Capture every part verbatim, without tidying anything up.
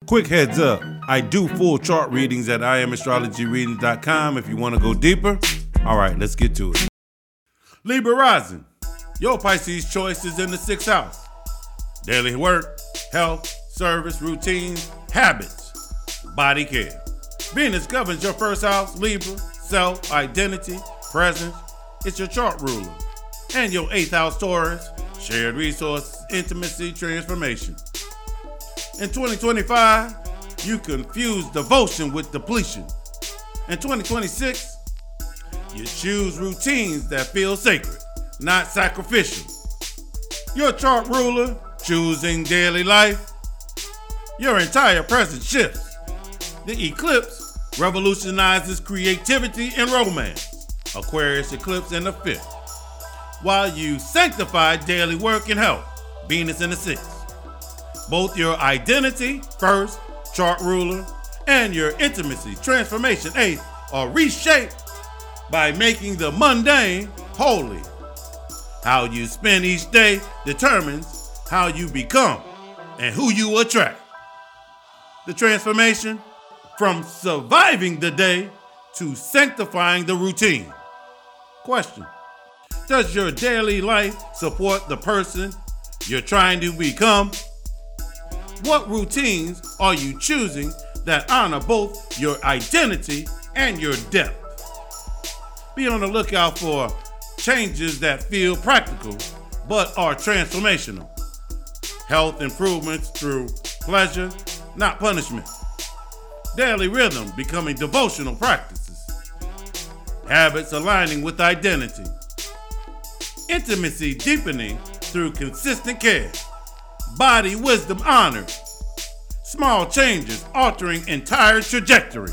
Quick heads up, I do full chart readings at I am astrology readings dot com if you want to go deeper. All right, let's get to it. Libra rising, your Pisces choice is in the sixth house. Daily work, health, service, routines, habits, body care. Venus governs your first house, Libra, self, identity, presence. It's your chart ruler. And your eighth house, Taurus, shared resources, intimacy, transformation. In twenty twenty-five, you confuse devotion with depletion. In twenty twenty-six, you choose routines that feel sacred, not sacrificial. Your chart ruler, choosing daily life. Your entire present shifts. The eclipse revolutionizes creativity and romance. Aquarius eclipse in the fifth. While you sanctify daily work and health, Venus in the sixth. Both your identity, first, chart ruler, and your intimacy, transformation, eighth, are reshaped by making the mundane holy. How you spend each day determines how you become and who you attract. The transformation from surviving the day to sanctifying the routine. Question: does your daily life support the person you're trying to become? What routines are you choosing that honor both your identity and your depth? Be on the lookout for changes that feel practical but are transformational. Health improvements through pleasure, not punishment. Daily rhythm becoming devotional practices. Habits aligning with identity. Intimacy deepening through consistent care. Body wisdom honored. Small changes altering entire trajectory.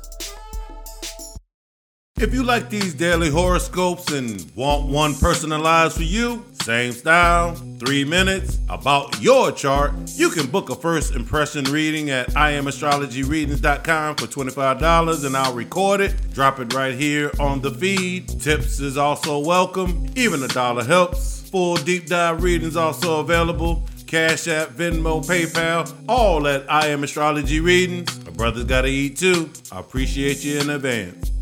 If you like these daily horoscopes and want one personalized for you, same style, three minutes, about your chart, you can book a first impression reading at I am astrology readings dot com for twenty-five dollars and I'll record it, drop it right here on the feed. Tips is also welcome, even a dollar helps. Full deep dive readings also available. Cash App, Venmo, PayPal, all at I Am Astrology Readings. My brother's gotta eat too. I appreciate you in advance.